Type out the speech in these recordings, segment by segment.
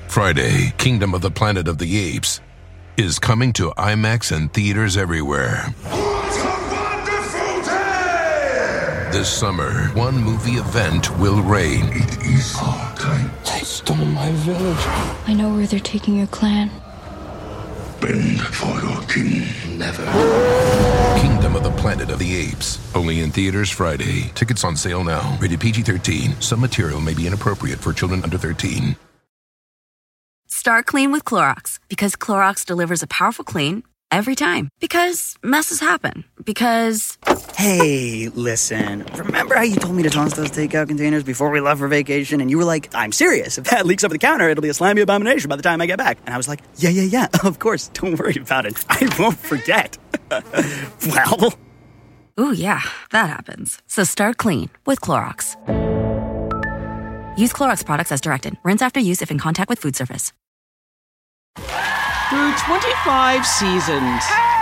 Friday, Kingdom of the Planet of the Apes is coming to IMAX and theaters everywhere. What a wonderful day! This summer, one movie event will reign. It is our time. They stole my village. I know where they're taking your clan. Bend for your king. Never. Kingdom of the Planet of the Apes. Only in theaters Friday. Tickets on sale now. Rated PG-13. Some material may be inappropriate for children under 13. Start clean with Clorox, because Clorox delivers a powerful clean every time. Because messes happen. Because... Hey, listen. Remember how you told me to toss those takeout containers before we left for vacation? And you were like, I'm serious. If that leaks over the counter, it'll be a slimy abomination by the time I get back. And I was like, yeah, of course. Don't worry about it. I won't forget. Well... Ooh, yeah, that happens. So start clean with Clorox. Use Clorox products as directed. Rinse after use if in contact with food surface. Through 25 seasons,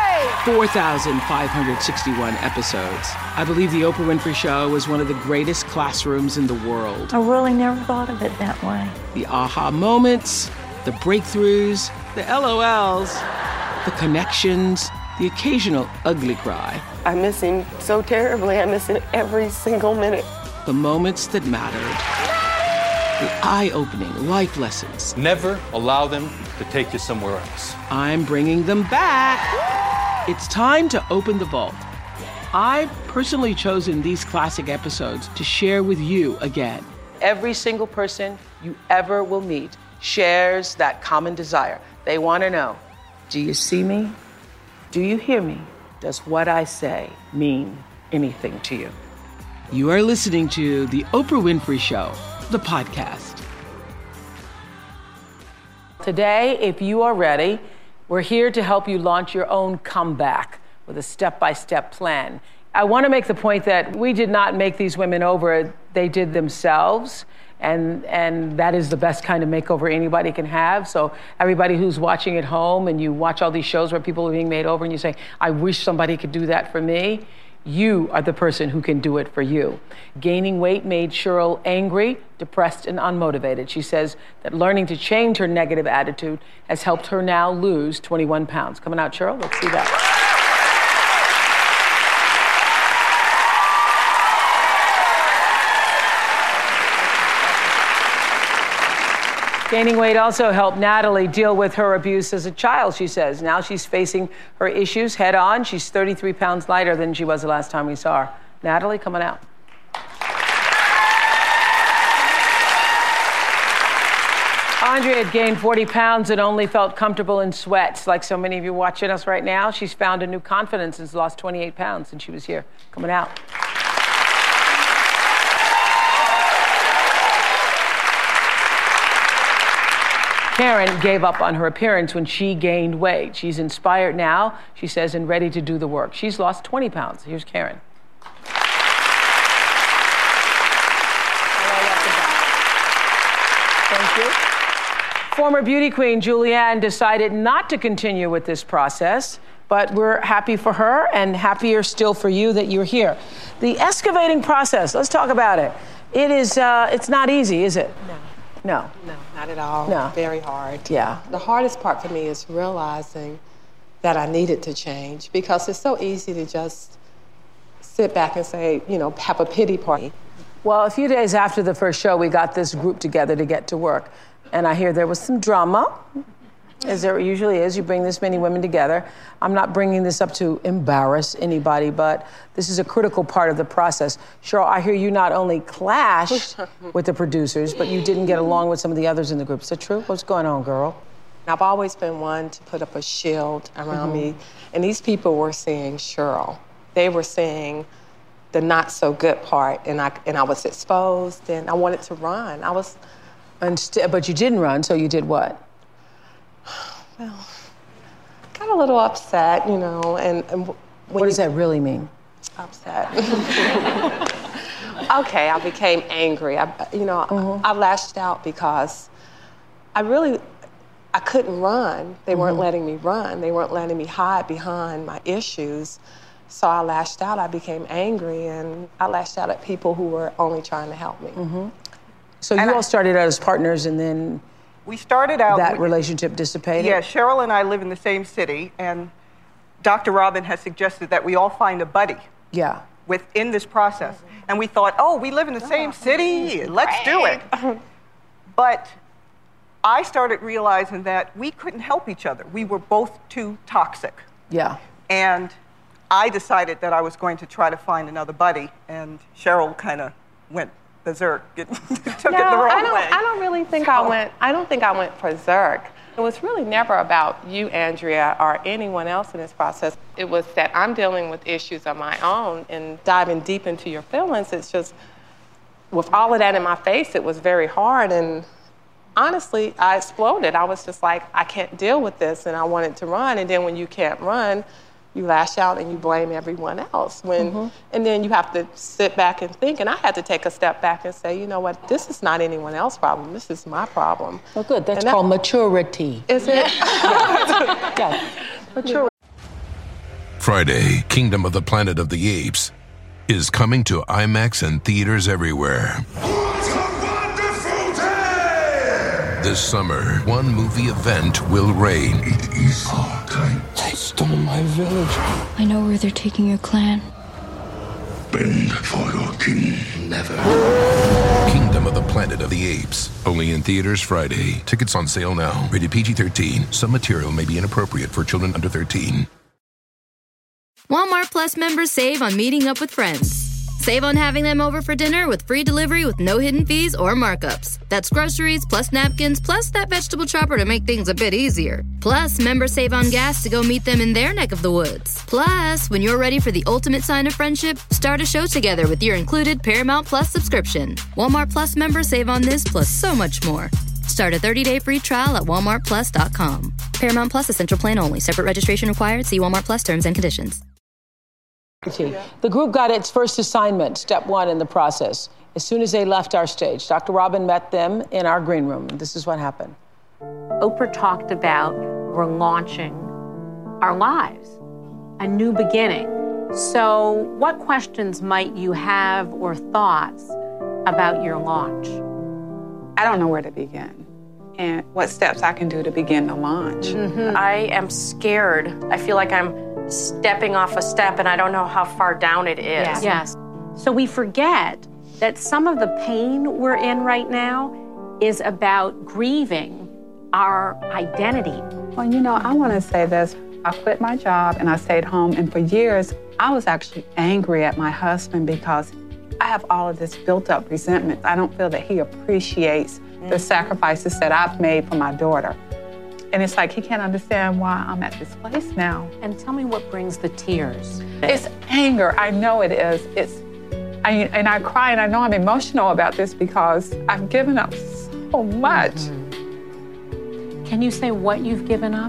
4,561 episodes, I believe The Oprah Winfrey Show was one of the greatest classrooms in the world. I really never thought of it that way. The aha moments, the breakthroughs, the LOLs, the connections, the occasional ugly cry. I miss him so terribly. I miss him every single minute. The moments that mattered. The eye-opening life lessons. Never allow them to take you somewhere else. I'm bringing them back. It's time to open the vault. I've personally chosen these classic episodes to share with you again. Every single person you ever will meet shares that common desire. They want to know, do you see me? Do you hear me? Does what I say mean anything to you? You are listening to The Oprah Winfrey Show, the podcast. Today, if you are ready, we're here to help you launch your own comeback with a step-by-step plan. I want to make the point that we did not make these women over. They did themselves. And that is the best kind of makeover anybody can have. So everybody who's watching at home and you watch all these shows where people are being made over and you say, I wish somebody could do that for me. You are the person who can do it for you. Gaining weight made Cheryl angry, depressed, and unmotivated. She says that learning to change her negative attitude has helped her now lose 21 pounds. Coming out, Cheryl, let's see that. Gaining weight also helped Natalie deal with her abuse as a child, she says. Now she's facing her issues head on. She's 33 pounds lighter than she was the last time we saw her. Natalie, coming out. Andrea had gained 40 pounds and only felt comfortable in sweats. Like so many of you watching us right now, she's found a new confidence and has lost 28 pounds since she was here. Coming out. Karen gave up on her appearance when she gained weight. She's inspired now, she says, and ready to do the work. She's lost 20 pounds. Here's Karen. Thank you. Former beauty queen Julianne decided not to continue with this process, but we're happy for her and happier still for you that you're here. The excavating process, let's talk about it. It is, it's not easy, is it? No, not at all. No. Very hard. Yeah. The hardest part for me is realizing that I needed to change, because it's so easy to just sit back and say, have a pity party. Well, a few days after the first show, we got this group together to get to work. And I hear there was some drama, as there usually is. You bring this many women together. I'm not bringing this up to embarrass anybody, but this is a critical part of the process. Cheryl, I hear you not only clashed with the producers, but you didn't get along with some of the others in the group. Is that true? What's going on, girl? I've always been one to put up a shield around me, and these people were seeing Cheryl. They were seeing the not so good part, and I was exposed, and I wanted to run. But you didn't run, so you did what? Well, got a little upset, and what does that really mean? Upset. Okay, I became angry. I lashed out because I couldn't run. They weren't letting me run. They weren't letting me hide behind my issues. So I lashed out. I became angry, and I lashed out at people who were only trying to help me. So you all started out as partners, and then We started out... That relationship dissipated? Yeah, Cheryl and I live in the same city, and Dr. Robin has suggested that we all find a buddy. Yeah. Within this process. And we thought, oh, we live in the same city, let's do it. But I started realizing that we couldn't help each other. We were both too toxic. Yeah. And I decided that I was going to try to find another buddy, and Cheryl kind of went berserk. Took it the wrong way. I don't really think I went berserk. It was really never about you, Andrea, or anyone else in this process. It was that I'm dealing with issues of my own, and diving deep into your feelings, it's just, with all of that in my face, it was very hard, and honestly, I exploded. I was just like, I can't deal with this, and I wanted to run, and then when you can't run, you lash out and you blame everyone else. And then you have to sit back and think, and I had to take a step back and say, you know what, this is not anyone else's problem, this is my problem. Well, good, that's called maturity. Is it? Yeah, maturity. Friday, Kingdom of the Planet of the Apes is coming to IMAX and theaters everywhere. What a wonderful day! This summer, one movie event will reign. It is our time. They stole my village. I know where they're taking your clan. Bend for your king. Never. Kingdom of the Planet of the Apes. Only in theaters Friday. Tickets on sale now. Rated PG-13. Some material may be inappropriate for children under 13. Walmart Plus members save on meeting up with friends. Save on having them over for dinner with free delivery with no hidden fees or markups. That's groceries, plus napkins, plus that vegetable chopper to make things a bit easier. Plus, members save on gas to go meet them in their neck of the woods. Plus, when you're ready for the ultimate sign of friendship, start a show together with your included Paramount Plus subscription. Walmart Plus members save on this plus so much more. Start a 30-day free trial at walmartplus.com. Paramount Plus Essential Plan only. Separate registration required. See Walmart Plus terms and conditions. The group got its first assignment, step one in the process. As soon as they left our stage, Dr. Robin met them in our green room. This is what happened. Oprah talked about we're launching our lives, a new beginning. So what questions might you have or thoughts about your launch? I don't know where to begin and what steps I can do to begin the launch. I am scared. I feel like I'm stepping off a step and I don't know how far down it is. Yes. So we forget that some of the pain we're in right now is about grieving our identity. Well, you know, I want to say this. I quit my job and I stayed home, and for years I was actually angry at my husband because I have all of this built up resentment. I don't feel that he appreciates the sacrifices that I've made for my daughter. And it's like he can't understand why I'm at this place now. And tell me what brings the tears. It's anger. I know it is. And I cry, and I know I'm emotional about this because I've given up so much. Can you say what you've given up?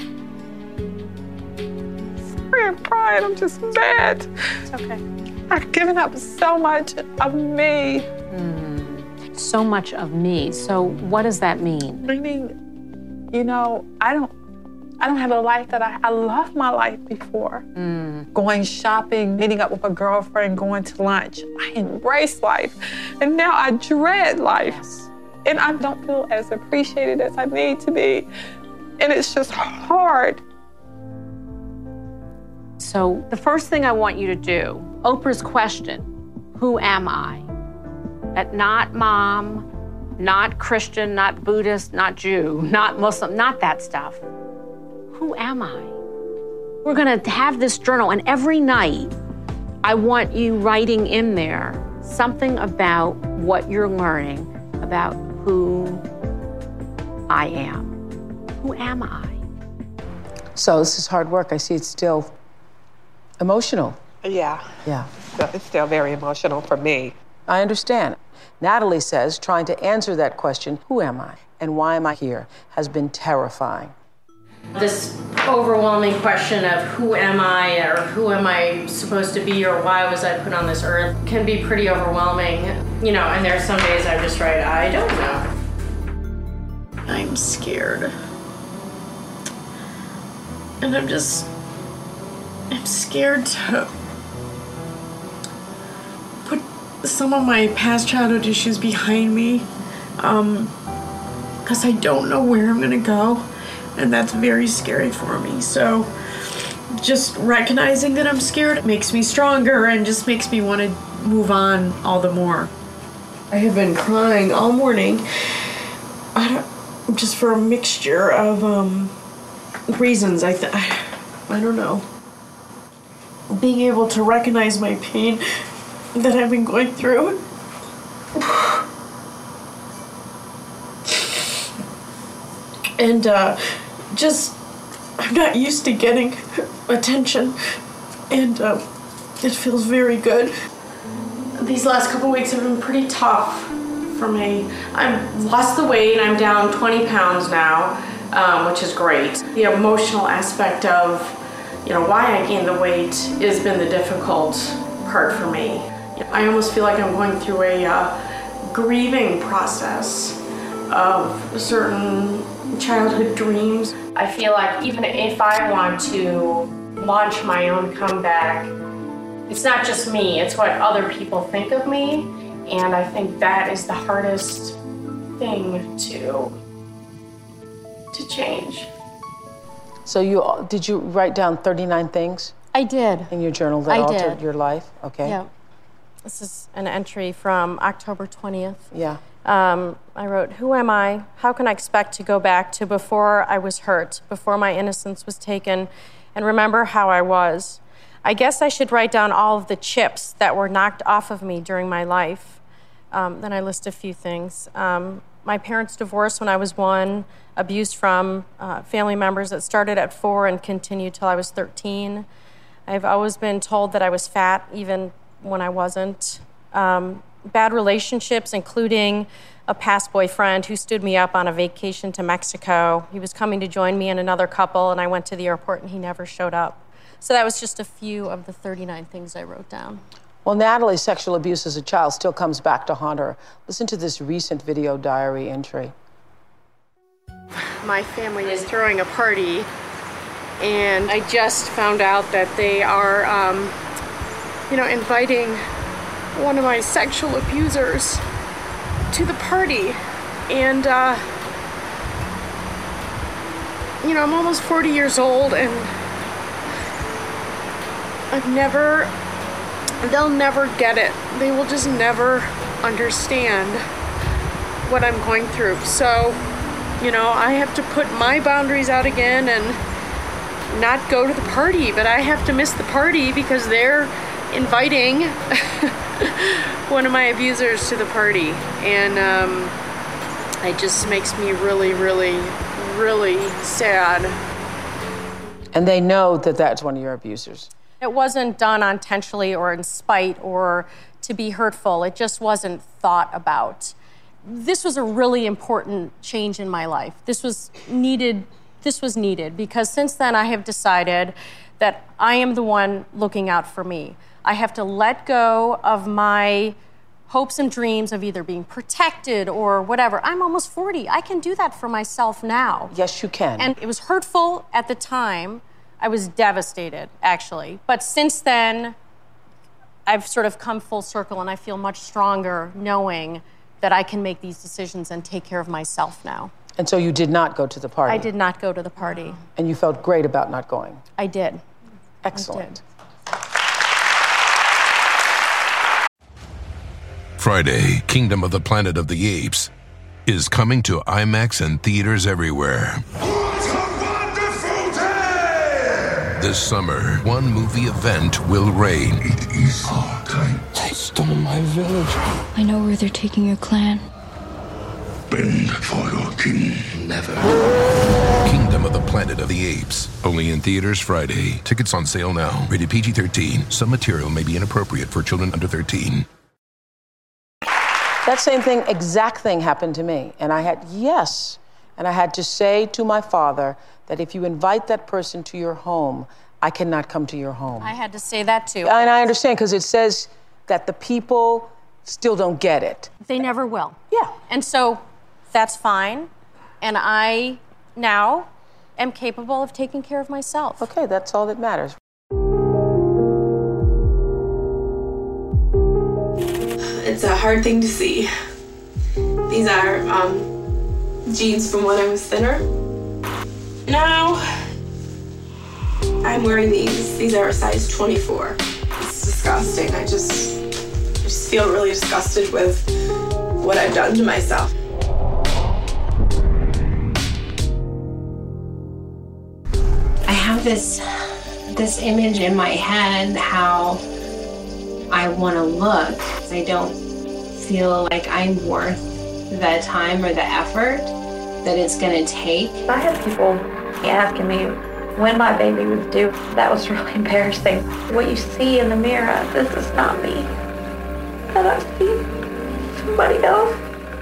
Sorry, I'm crying. I'm just mad. It's okay. I've given up so much of me. So much of me. So what does that mean? Meaning, you know, I don't have a life that I loved my life before. Going shopping, meeting up with a girlfriend, going to lunch. I embraced life. And now I dread life. And I don't feel as appreciated as I need to be. And it's just hard. So the first thing I want you to do, Oprah's question, who am I? That not mom, not Christian, not Buddhist, not Jew, not Muslim, not that stuff. Who am I? We're gonna have this journal, and every night I want you writing in there something about what you're learning about who I am. Who am I? So this is hard work. I see it's still emotional. Yeah. Yeah. It's still very emotional for me. I understand. Natalie says trying to answer that question, who am I and why am I here, has been terrifying. This overwhelming question of who am I or who am I supposed to be or why was I put on this earth can be pretty overwhelming. You know, and there are some days I just write, I don't know. I'm scared. And I'm scared to put some of my past childhood issues behind me. Because because I don't know where I'm gonna go, and that's very scary for me. So just recognizing that I'm scared makes me stronger and just makes me want to move on all the more. I have been crying all morning, just for a mixture of reasons. I don't know. Being able to recognize my pain that I've been going through. And I'm not used to getting attention, and it feels very good. These last couple weeks have been pretty tough for me. I've lost the weight and I'm down 20 pounds now, which is great. The emotional aspect of, why I gained the weight has been the difficult part for me. I almost feel like I'm going through a grieving process of certain childhood dreams. I feel like even if I want to launch my own comeback, it's not just me, it's what other people think of me. And I think that is the hardest thing to change. So did you write down 39 things? I did. In your journal that altered your life? Okay. Yeah. This is an entry from October 20th. Yeah. I wrote, "Who am I? How can I expect to go back to before I was hurt, before my innocence was taken, and remember how I was? I guess I should write down all of the chips that were knocked off of me during my life." Then I list a few things. My parents divorced when I was 1, abuse from family members that started at 4 and continued till I was 13. I've always been told that I was fat, even when I wasn't. Bad relationships, including a past boyfriend who stood me up on a vacation to Mexico. He was coming to join me and another couple, and I went to the airport and he never showed up. So that was just a few of the 39 things I wrote down. Well, Natalie's sexual abuse as a child still comes back to haunt her. Listen to this recent video diary entry. My family is throwing a party, and I just found out that they are, inviting one of my sexual abusers to the party. And, I'm almost 40 years old, and they'll never get it. They will just never understand what I'm going through. So, I have to put my boundaries out again and not go to the party, but I have to miss the party because they're inviting one of my abusers to the party. And it just makes me really, really, really sad. And they know that that's one of your abusers. It wasn't done intentionally or in spite or to be hurtful. It just wasn't thought about. This was a really important change in my life. This was needed because since then I have decided that I am the one looking out for me. I have to let go of my hopes and dreams of either being protected or whatever. I'm almost 40. I can do that for myself now. Yes, you can. And it was hurtful at the time. I was devastated, actually. But since then, I've sort of come full circle, and I feel much stronger knowing that I can make these decisions and take care of myself now. And so you did not go to the party? I did not go to the party. And you felt great about not going? I did. Excellent. I did. Friday, Kingdom of the Planet of the Apes is coming to IMAX and theaters everywhere. This summer, one movie event will reign. It is our time. They stole my village. I know where they're taking your clan. Bend for your king. Never. Kingdom of the Planet of the Apes. Only in theaters Friday. Tickets on sale now. Rated PG-13. Some material may be inappropriate for children under 13. That same thing, exact thing happened to me. And I had to say to my father that if you invite that person to your home, I cannot come to your home. I had to say that too. And I understand, because it says that the people still don't get it. They never will. Yeah. And so that's fine. And I now am capable of taking care of myself. Okay, that's all that matters. It's a hard thing to see. These are jeans from when I was thinner. Now, I'm wearing these. These are a size 24. It's disgusting. I just feel really disgusted with what I've done to myself. I have this image in my head how I want to look. I don't feel like I'm worth the time or the effort that it's going to take. I had people asking me when my baby was due. That was really embarrassing. What you see in the mirror, this is not me. And I see somebody else.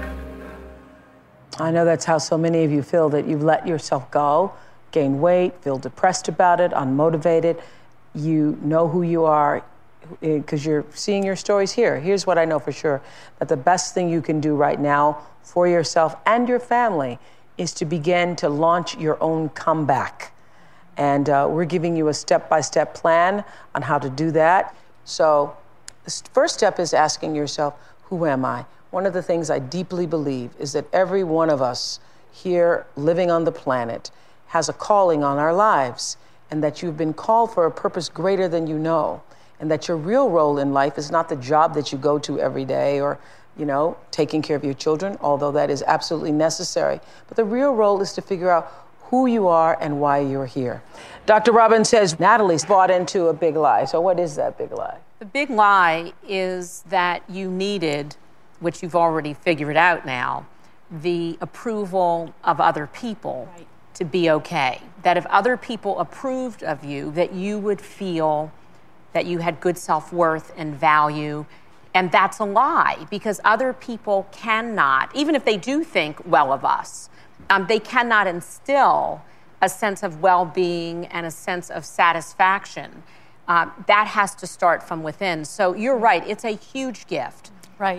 I know that's how so many of you feel, that you've let yourself go, gain weight, feel depressed about it, unmotivated. You know who you are because you're seeing your stories here. Here's what I know for sure, that the best thing you can do right now for yourself and your family is to begin to launch your own comeback. And we're giving you a step-by-step plan on how to do that. So the first step is asking yourself, who am I? One of the things I deeply believe is that every one of us here living on the planet has a calling on our lives, and that you've been called for a purpose greater than you know, and that your real role in life is not the job that you go to every day or, you know, taking care of your children, although that is absolutely necessary. But the real role is to figure out who you are and why you're here. Dr. Robbins says Natalie's bought into a big lie. So what is that big lie? The big lie is that you needed, which you've already figured out now, the approval of other people to be okay. That if other people approved of you, that you would feel that you had good self-worth and value. And that's a lie, because other people cannot, even if they do think well of us, they cannot instill a sense of well-being and a sense of satisfaction. That has to start from within. So you're right, it's a huge gift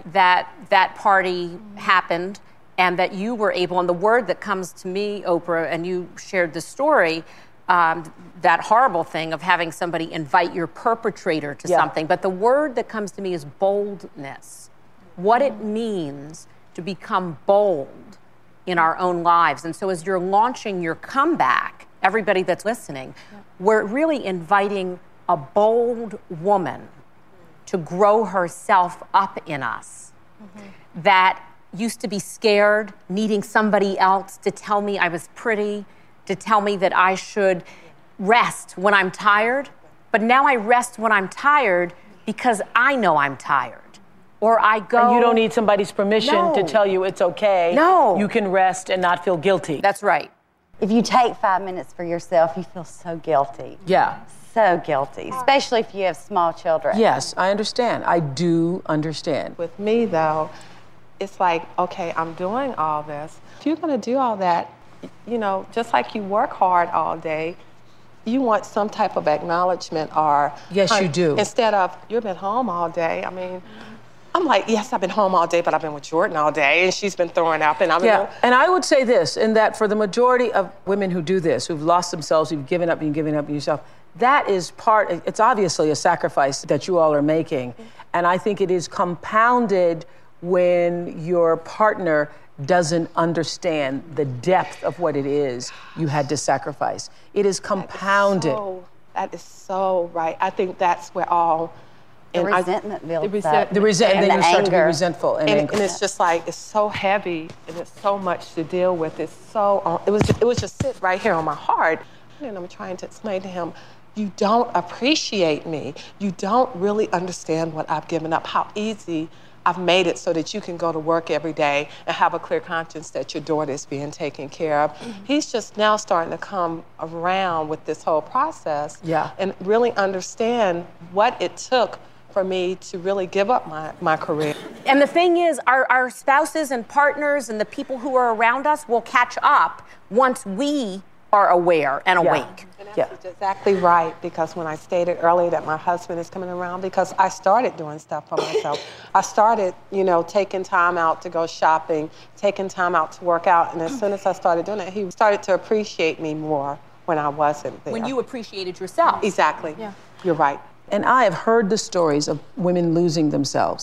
that party happened and that you were able, and the word that comes to me, Oprah, and you shared the story, that horrible thing of having somebody invite your perpetrator to something, but the word that comes to me is boldness. What it means to become bold in our own lives. And so as you're launching your comeback, everybody that's listening, we're really inviting a bold woman to grow herself up in us that used to be scared, needing somebody else to tell me I was pretty, to tell me that I should rest when I'm tired. But now I rest when I'm tired because I know I'm tired. Or I go... And you don't need somebody's permission to tell you it's okay. No. You can rest and not feel guilty. That's right. If you take 5 minutes for yourself, you feel so guilty. Yeah. So guilty, especially if you have small children. Yes, I understand. I do understand. With me, though, it's like, okay, I'm doing all this. If you're going to do all that, you know, just like you work hard all day, you want some type of acknowledgement or... Yes, you do. Instead of, you've been home all day. I mean, I'm like, yes, I've been home all day, but I've been with Jordan all day, and she's been throwing up, and I've been... And I would say this, in that for the majority of women who do this, who've lost themselves, who've given up yourself, that is it's obviously a sacrifice that you all are making. And I think it is compounded when your partner doesn't understand the depth of what it is you had to sacrifice. It is compounded. That is so right. I think that's where all... The resentment builds up. The resentment, and then you start to be resentful. And it's just like, it's so heavy, and it's so much to deal with. It's so... It was just sit right here on my heart. And I'm trying to explain to him, you don't appreciate me. You don't really understand what I've given up, how easy I've made it so that you can go to work every day and have a clear conscience that your daughter is being taken care of. He's just now starting to come around with this whole process and really understand what it took for me to really give up my career. And the thing is, our spouses and partners and the people who are around us will catch up once we are aware and awake. And that's exactly right, because when I stated earlier that my husband is coming around, because I started doing stuff for myself. I started, you know, taking time out to go shopping, taking time out to work out, and as soon as I started doing it, he started to appreciate me more when I wasn't there. When you appreciated yourself. Exactly. Yeah. You're right. And I have heard the stories of women losing themselves.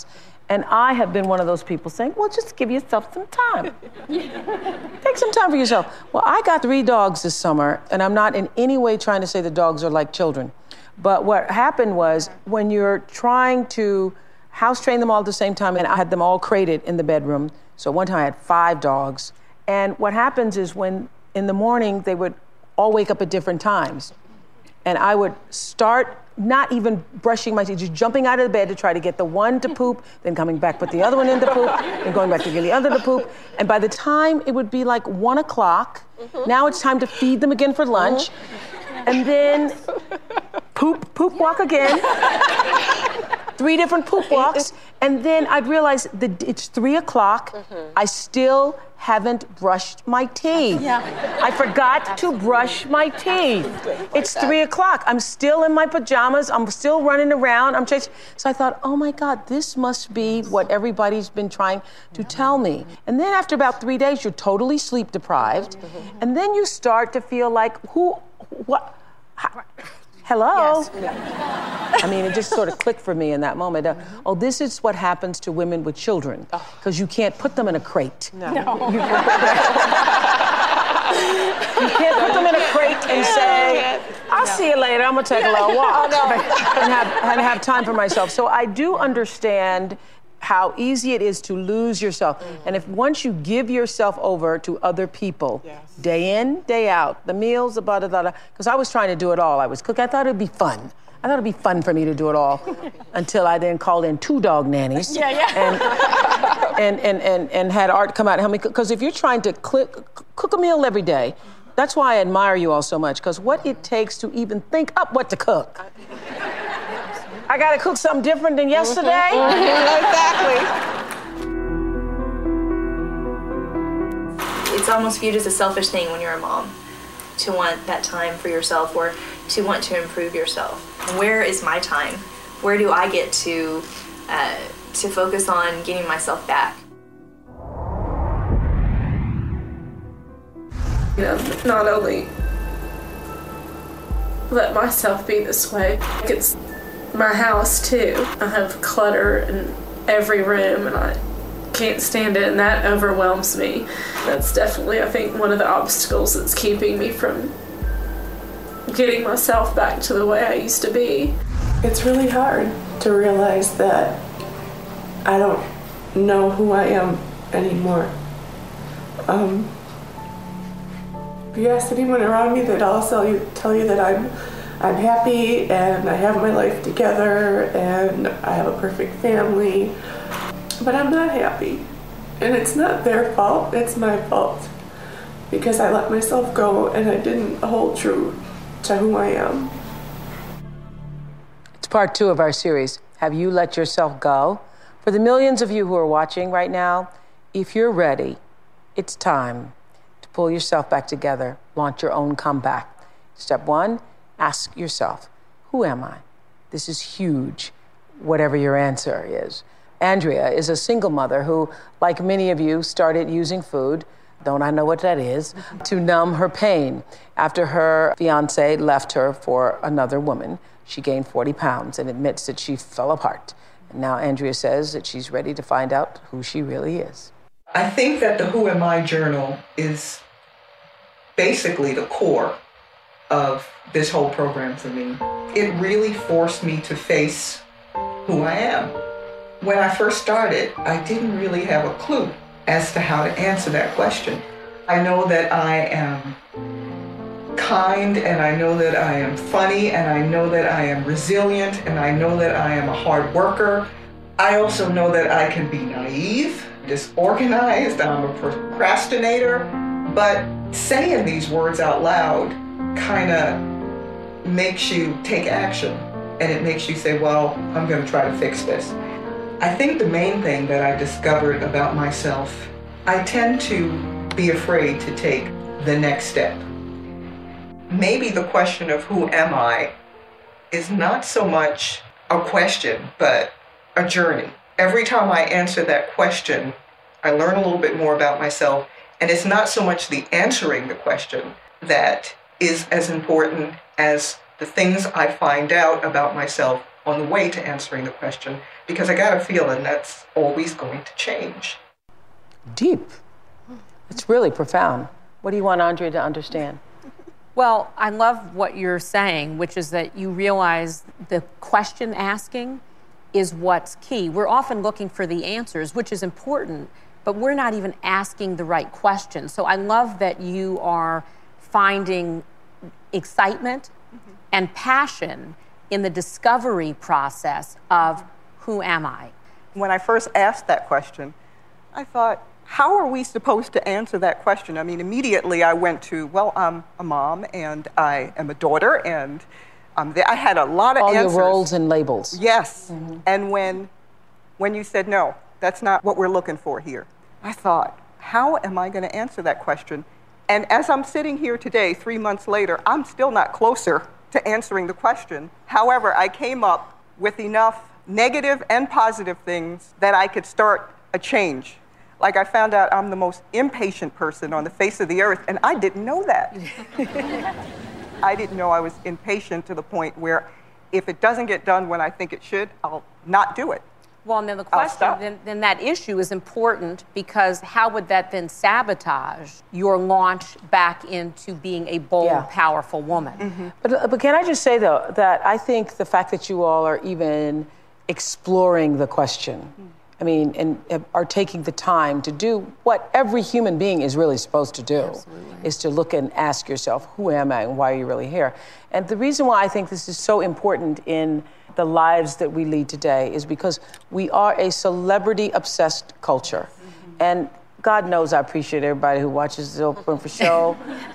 And I have been one of those people saying, well, just give yourself some time. Take some time for yourself. Well, I got 3 dogs this summer, and I'm not in any way trying to say the dogs are like children. But what happened was when you're trying to house train them all at the same time, and I had them all crated in the bedroom. So one time I had 5 dogs. And what happens is when in the morning, they would all wake up at different times. And I would start not even brushing my teeth, just jumping out of the bed to try to get the one to poop, then coming back, put the other one in to poop, then going back to get the other to poop. And by the time it would be like 1 o'clock, now it's time to feed them again for lunch. And then poop, walk again. 3 different poop walks. And then I'd realize that it's 3 o'clock. I still haven't brushed my teeth. I forgot to brush my teeth. It's 3 o'clock. I'm still in my pajamas. I'm still running around. I'm chasing. So I thought, oh my God, this must be what everybody's been trying to tell me. And then after about 3 days, you're totally sleep deprived. And then you start to feel like, what? Hello? Yes. I mean, it just sort of clicked for me in that moment. Oh, this is what happens to women with children, because you can't put them in a crate. No. You can't put them in a crate and say, I'll see you later, I'm gonna take a little walk. and have time for myself. So I do understand how easy it is to lose yourself. And if once you give yourself over to other people, day in, day out, the meals, the blah, blah, blah, because I was trying to do it all. I was cooking. I thought it'd be fun. I thought it'd be fun for me to do it all until I then called in 2 dog nannies. And had Art come out and help me cook. Because if you're trying to cook a meal every day, that's why I admire you all so much, because what it takes to even think up what to cook. I gotta cook something different than yesterday. Exactly. It's almost viewed as a selfish thing when you're a mom to want that time for yourself or to want to improve yourself. Where is my time? Where do I get to focus on getting myself back? You know, not only let myself be this way, it's my house too. I have clutter in every room and I can't stand it, and that overwhelms me. That's definitely, I think, one of the obstacles that's keeping me from getting myself back to the way I used to be. It's really hard to realize that I don't know who I am anymore. If you ask anyone around me, they'd all tell you that I'm happy and I have my life together and I have a perfect family, but I'm not happy. And it's not their fault, it's my fault, because I let myself go and I didn't hold true to who I am. It's part 2 of our series, Have You Let Yourself Go? For the millions of you who are watching right now, if you're ready, it's time to pull yourself back together, launch your own comeback. Step 1, ask yourself, who am I? This is huge, whatever your answer is. Andrea is a single mother who, like many of you, started using food, don't I know what that is, to numb her pain. After her fiance left her for another woman, she gained 40 pounds and admits that she fell apart. And now Andrea says that she's ready to find out who she really is. I think that the Who Am I journal is basically the core of this whole program for me. It really forced me to face who I am. When I first started, I didn't really have a clue as to how to answer that question. I know that I am kind, and I know that I am funny, and I know that I am resilient, and I know that I am a hard worker. I also know that I can be naive, disorganized, I'm a procrastinator, but saying these words out loud kind of makes you take action, and it makes you say, well, I'm going to try to fix this. I think the main thing that I discovered about myself, I tend to be afraid to take the next step. Maybe the question of who am I is not so much a question, but a journey. Every time I answer that question, I learn a little bit more about myself, and it's not so much the answering the question that is as important as the things I find out about myself on the way to answering the question because I got a feeling that's always going to change. Deep. It's really profound. What do you want Andrea to understand? Well, I love what you're saying, which is that you realize the question asking is what's key. We're often looking for the answers, which is important, but we're not even asking the right questions. So I love that you are finding excitement and passion in the discovery process of who am I? When I first asked that question, I thought, how are we supposed to answer that question? I mean, immediately I went to, well, I'm a mom and I am a daughter, and I had a lot of all answers. Your roles and labels. Yes. And when you said, no, that's not what we're looking for here, I thought, how am I going to answer that question? And as I'm sitting here today, 3 months later, I'm still not closer to answering the question. However, I came up with enough negative and positive things that I could start a change. Like, I found out I'm the most impatient person on the face of the earth, and I didn't know that. I didn't know I was impatient to the point where if it doesn't get done when I think it should, I'll not do it. Well, and then the question, then that issue is important, because how would that then sabotage your launch back into being a bold, powerful woman? But can I just say, though, that I think the fact that you all are even exploring the question, I mean, and are taking the time to do what every human being is really supposed to do, is to look and ask yourself, who am I and why are you really here? And the reason why I think this is so important in the lives that we lead today is because we are a celebrity-obsessed culture. And God knows I appreciate everybody who watches the Oprah Winfrey Show.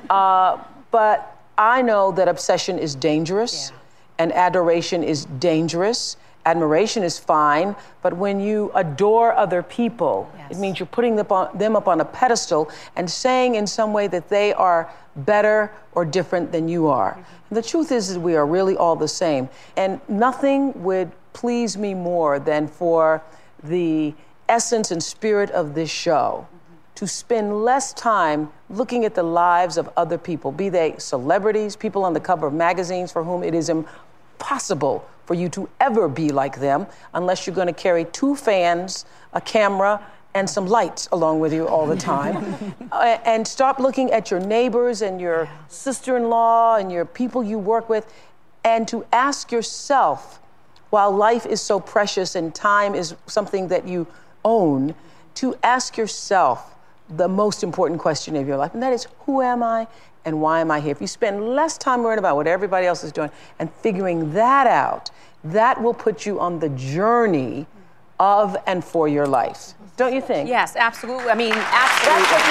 But I know that obsession is dangerous, and adoration is dangerous. Admiration is fine, but when you adore other people, it means you're putting them up on a pedestal and saying in some way that they are better or different than you are. And the truth is that we are really all the same. And nothing would please me more than for the essence and spirit of this show to spend less time looking at the lives of other people, be they celebrities, people on the cover of magazines for whom it is impossible for you to ever be like them unless you're going to carry 2 fans, a camera, and some lights along with you all the time. And stop looking at your neighbors and your sister-in-law and your people you work with, and to ask yourself, while life is so precious and time is something that you own, to ask yourself the most important question of your life, and that is, who am I? And why am I here? If you spend less time worrying about what everybody else is doing and figuring that out, that will put you on the journey of and for your life. Don't you think? Yes, absolutely. I mean, absolutely. That's what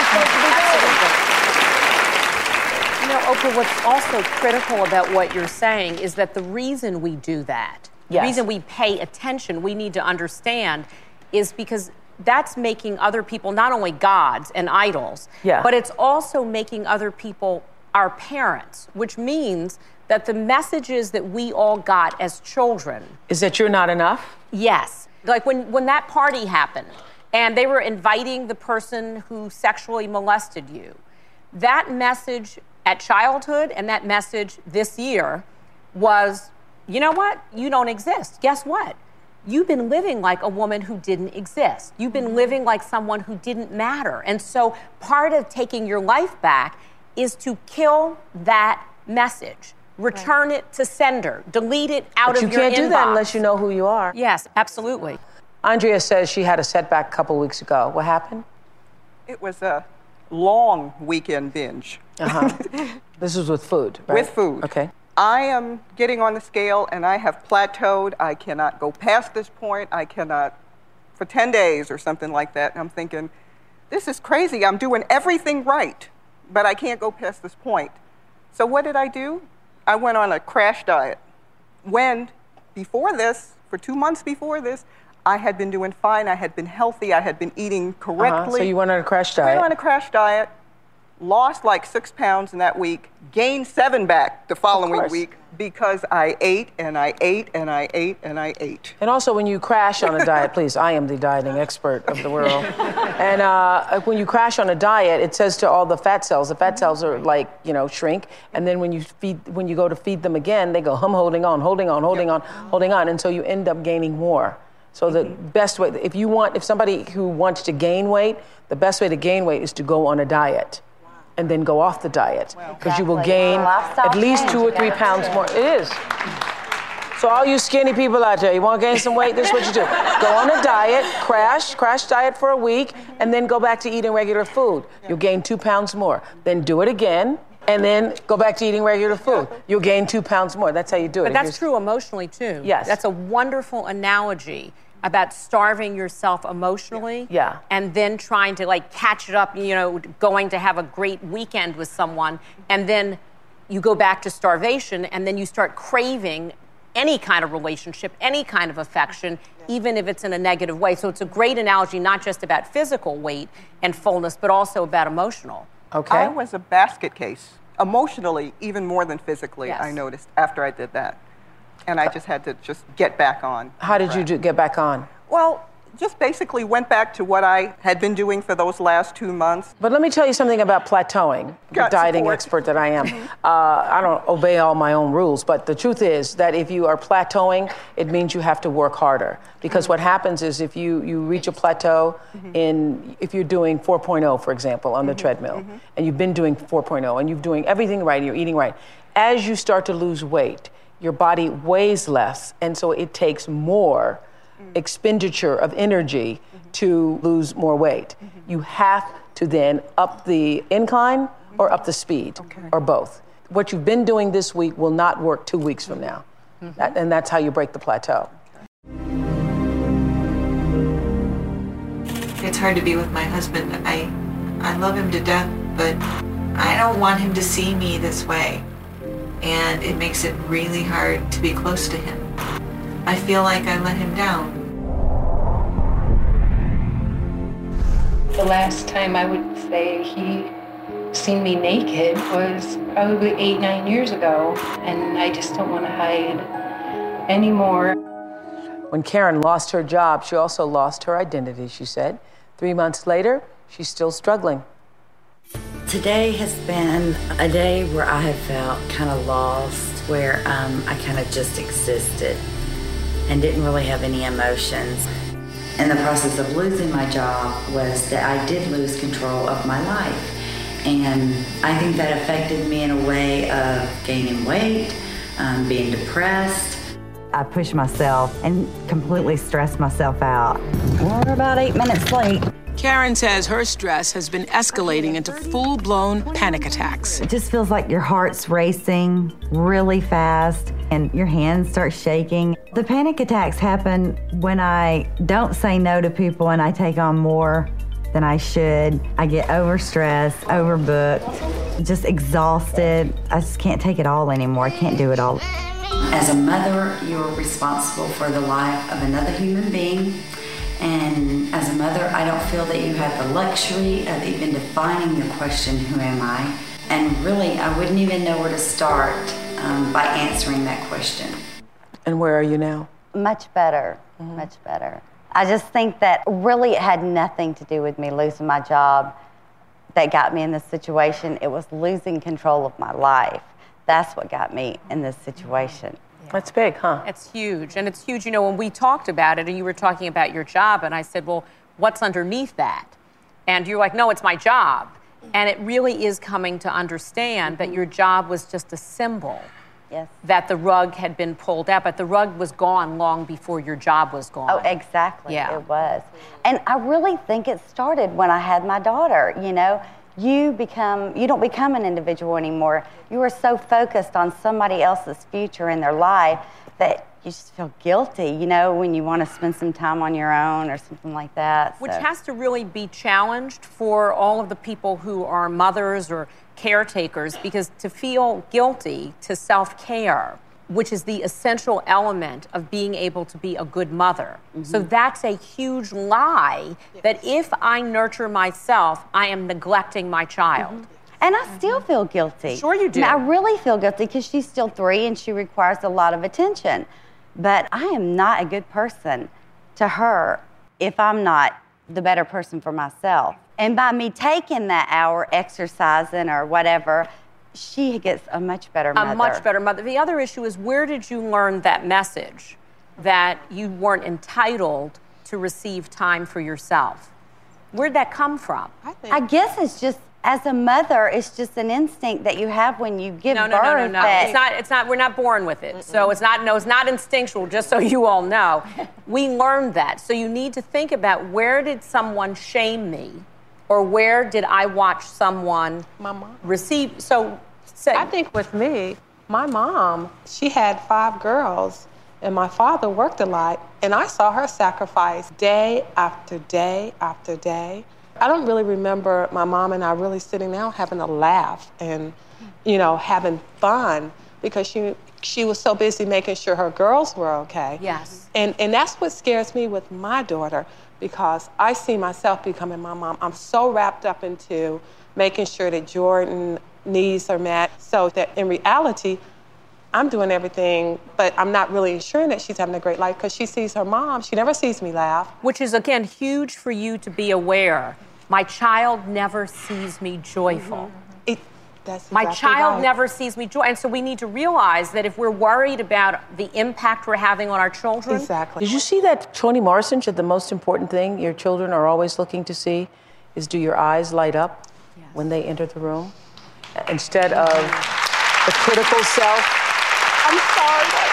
you're supposed to be doing. You know, Oprah, what's also critical about what you're saying is that the reason we do that, the reason we pay attention, we need to understand, is because that's making other people not only gods and idols, but it's also making other people our parents, which means that the messages that we all got as children... Is that you're not enough? Yes. Like when that party happened and they were inviting the person who sexually molested you, that message at childhood and that message this year was, you know what? You don't exist. Guess what? You've been living like a woman who didn't exist. You've been living like someone who didn't matter. And so part of taking your life back is to kill that message. Return it to sender. Delete it out of your inbox. But you can't do that unless you know who you are. Yes, absolutely. Andrea says she had a setback a couple weeks ago. What happened? It was a long weekend binge. This was with food, right? With food. Okay. I am getting on the scale and I have plateaued. I cannot go past this point. I cannot, for 10 days or something like that. And I'm thinking, this is crazy. I'm doing everything right, but I can't go past this point. So what did I do? I went on a crash diet. When, before this, for 2 months before this, I had been doing fine. I had been healthy. I had been eating correctly. So you went on a crash diet? I went on a crash diet. Lost like 6 pounds in that week, gained 7 back the following week because I ate and I ate and I ate and I ate. And also when you crash on a diet, please, I am the dieting expert of the world. And when you crash on a diet, it says to all the fat cells are like, shrink. And then when you go to feed them again, they go, holding on. And so you end up gaining more. So the best way, if somebody who wants to gain weight, the best way to gain weight is to go on a diet and then go off the diet, because you will gain at least 2 or 3 pounds more. It is. So all you skinny people out there, you want to gain some weight, this is what you do. Go on a diet, crash diet for a week, and then go back to eating regular food. You'll gain 2 pounds more. Then do it again, and then go back to eating regular food. You'll gain 2 pounds more. That's how you do it. But that's true emotionally, too. Yes. That's a wonderful analogy about starving yourself emotionally. Yeah. And then trying to, like, catch it up, going to have a great weekend with someone, and then you go back to starvation, and then you start craving any kind of relationship, any kind of affection, even if it's in a negative way. So it's a great analogy, not just about physical weight and fullness, but also about emotional. Okay. I was a basket case, emotionally, even more than physically, Yes. I noticed after I did that. And I just had to get back on. How did you get back on? Well, just basically went back to what I had been doing for those last 2 months. But let me tell you something about plateauing, the dieting expert that I am. I don't obey all my own rules, but the truth is that if you are plateauing, it means you have to work harder. Because what happens is if you reach a plateau if you're doing 4.0, for example, on the treadmill, and you've been doing 4.0, and you're doing everything right, and you're eating right, as you start to lose weight, your body weighs less, and so it takes more expenditure of energy to lose more weight. You have to then up the incline or up the speed, or both. What you've been doing this week will not work 2 weeks from now. And that's how you break the plateau. It's hard to be with my husband. I love him to death, but I don't want him to see me this way. And it makes it really hard to be close to him. I feel like I let him down. The last time I would say he seen me naked was probably 8-9 years ago, and I just don't want to hide anymore. When Karen lost her job, she also lost her identity, she said. 3 months later, she's still struggling. Today has been a day where I have felt kind of lost, where I kind of just existed and didn't really have any emotions. And the process of losing my job was that I did lose control of my life. And I think that affected me in a way of gaining weight, being depressed. I pushed myself and completely stressed myself out. We're about 8 minutes late. Karen says her stress has been escalating into full-blown panic attacks. It just feels like your heart's racing really fast and your hands start shaking. The panic attacks happen when I don't say no to people and I take on more than I should. I get overstressed, overbooked, just exhausted. I just can't take it all anymore. I can't do it all. As a mother, you're responsible for the life of another human being. And as a mother, I don't feel that you have the luxury of even defining your question, who am I? And really, I wouldn't even know where to start by answering that question. And where are you now? Much better, much better. I just think that really it had nothing to do with me losing my job that got me in this situation. It was losing control of my life. That's what got me in this situation. That's big, huh? It's huge. And it's huge, when we talked about it and you were talking about your job, and I said, well, what's underneath that? And you're like, no, it's my job. And it really is coming to understand that your job was just a symbol. Yes. That the rug had been pulled out, but the rug was gone long before your job was gone. Oh, exactly. Yeah. It was. And I really think it started when I had my daughter, You don't become an individual anymore. You are so focused on somebody else's future in their life that you just feel guilty, when you want to spend some time on your own or something like that. Which has to really be challenged for all of the people who are mothers or caretakers, because to feel guilty to self-care, which is the essential element of being able to be a good mother. So that's a huge lie that if I nurture myself, I am neglecting my child. And I still feel guilty. Sure you do. I really feel guilty because she's still 3 and she requires a lot of attention. But I am not a good person to her if I'm not the better person for myself. And by me taking that hour exercising or whatever, she gets a much better mother. A much better mother. The other issue is, where did you learn that message? that you weren't entitled to receive time for yourself. Where'd that come from? I guess it's just, as a mother, it's just an instinct that you have when you give birth. No. It's not. We're not born with it. So it's not instinctual. Just so you all know, we learned that. So you need to think about, where did someone shame me, or where did I watch someone receive? So I think with me, my mom, she had 5 girls, and my father worked a lot, and I saw her sacrifice day after day after day. I don't really remember my mom and I really sitting down having a laugh and, having fun, because she was so busy making sure her girls were okay. Yes. And that's what scares me with my daughter, because I see myself becoming my mom. I'm so wrapped up into making sure that Jordan's needs are met, so that in reality, I'm doing everything, but I'm not really ensuring that she's having a great life, because she sees her mom. She never sees me laugh. Which is, again, huge for you to be aware. My child never sees me joyful. My child never sees me joy. And so we need to realize that if we're worried about the impact we're having on our children. Exactly. Did you see that Toni Morrison said the most important thing your children are always looking to see is, do your eyes light up when they enter the room? Instead of the critical self. I'm sorry.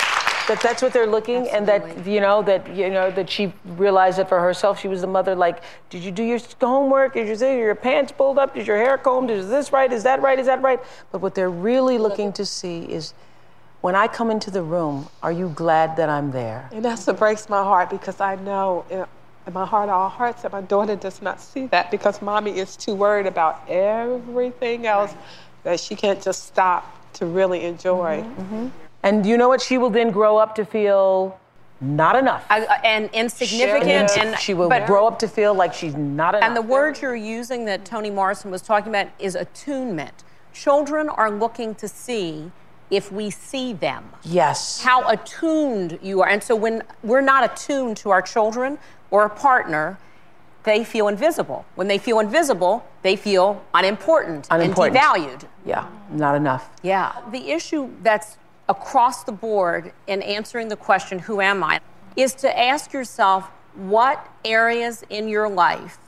That's what they're looking. Absolutely. And that she realized that for herself, she was the mother. Like, did you do your homework? Did you say your pants pulled up? Did your hair combed? Is this right? Is that right? Is that right? But what they're really looking to see is, when I come into the room, are you glad that I'm there? And that's what breaks my heart, because I know in my heart of all hearts that my daughter does not see that, because mommy is too worried about everything else that she can't just stop to really enjoy. Mm-hmm. And you know what? She will then grow up to feel not enough. And insignificant. And she will grow up to feel like she's not enough. And the word you're using that Toni Morrison was talking about is attunement. Children are looking to see if we see them. Yes. How attuned you are. And so when we're not attuned to our children or a partner, they feel invisible. When they feel invisible, they feel unimportant. And devalued. Yeah, not enough. Yeah. The issue that's across the board in answering the question, who am I, is to ask yourself, what areas in your life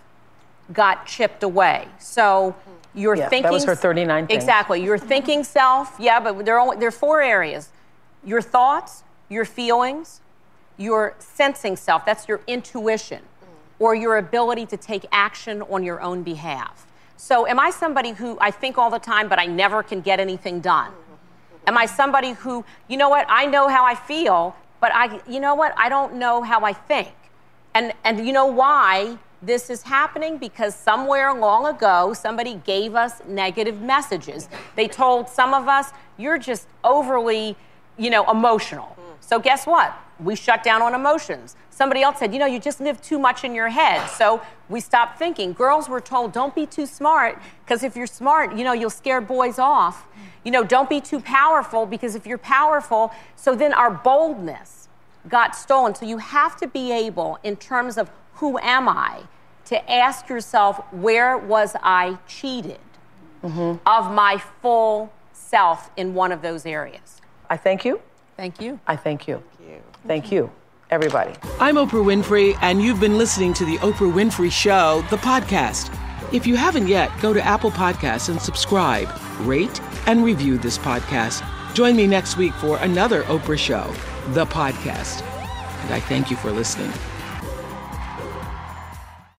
got chipped away? So you're thinking... That was her 39 things. Exactly. Your thinking self, but there are 4 areas. Your thoughts, your feelings, your sensing self, that's your intuition, or your ability to take action on your own behalf. So am I somebody who I think all the time, but I never can get anything done? Am I somebody who, I know how I feel, but I don't know how I think. And you know why this is happening? Because somewhere long ago, somebody gave us negative messages. They told some of us, you're just overly, emotional. So guess what? We shut down on emotions. Somebody else said, you just live too much in your head. So we stopped thinking. Girls were told, don't be too smart, because if you're smart, you'll scare boys off. Don't be too powerful, because if you're powerful, so then our boldness got stolen. So you have to be able, in terms of who am I, to ask yourself, where was I cheated of my full self in one of those areas? I thank you. Thank you. I thank you. Thank you, everybody. I'm Oprah Winfrey, and you've been listening to The Oprah Winfrey Show, the podcast. If you haven't yet, go to Apple Podcasts and subscribe, rate, and review this podcast. Join me next week for another Oprah Show, the podcast. And I thank you for listening.